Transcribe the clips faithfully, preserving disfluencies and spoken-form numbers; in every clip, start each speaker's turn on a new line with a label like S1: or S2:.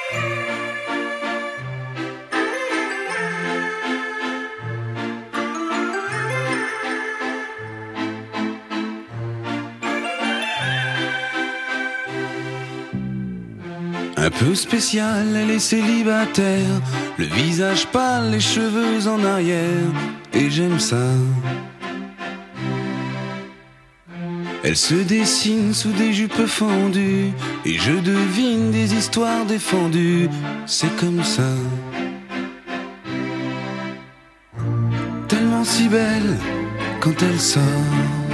S1: Un peu spécial, elle est célibataire, le visage pâle, les cheveux en arrière, et j'aime ça. Elle se dessine sous des jupes fendues, et je devine des histoires défendues, c'est comme ça. Tellement si belle quand elle sort,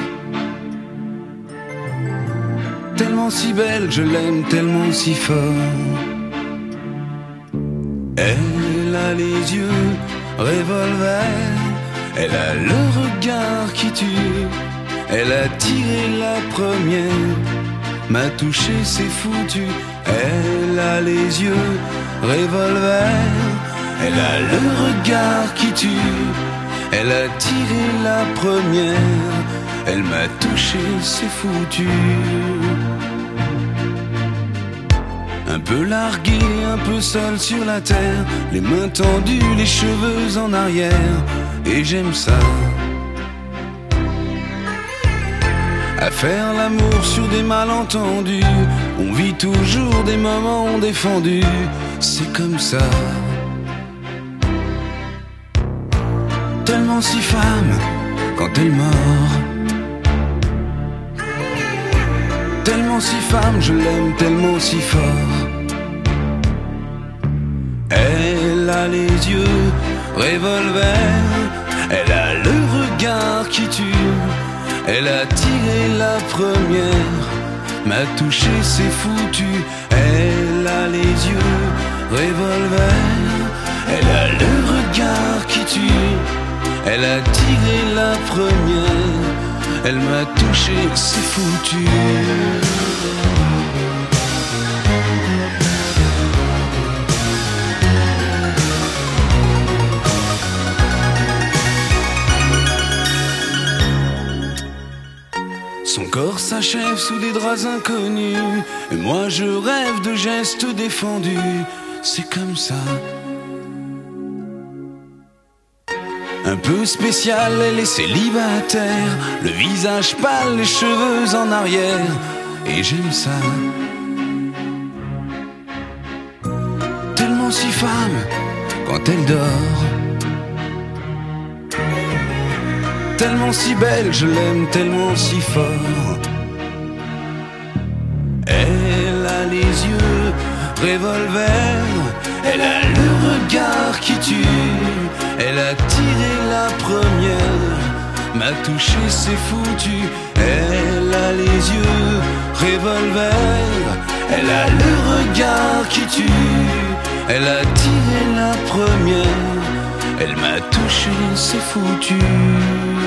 S1: tellement si belle, je l'aime tellement si fort. Elle a les yeux revolver, elle a le regard qui tue, elle a tiré la première, m'a touché, c'est foutu. Elle a les yeux revolver, elle a le regard qui tue, elle a tiré la première, elle m'a touché, c'est foutu. Un peu largué, un peu seul sur la terre, les mains tendues, les cheveux en arrière, et j'aime ça. À faire l'amour sur des malentendus, on vit toujours des moments défendus, c'est comme ça. Tellement si femme quand elle mord, tellement si femme, je l'aime tellement si fort. Elle a les yeux revolver, elle a le regard qui tue, elle a tiré la première, m'a touché, c'est foutu. Elle a les yeux revolver, elle a le regard qui tue, elle a tiré la première, elle m'a touché, c'est foutu. Son corps s'achève sous des draps inconnus, et moi je rêve de gestes défendus, c'est comme ça. Un peu spécial, elle est célibataire, le visage pâle, les cheveux en arrière, et j'aime ça. Tellement si femme quand elle dort, tellement si belle, je l'aime tellement si fort. Elle a les yeux revolver, elle a le regard qui tue, elle a tiré la première, m'a touché, c'est foutu. Elle a les yeux revolver, elle a le regard qui tue, elle a tiré la première, elle m'a touché, c'est foutu.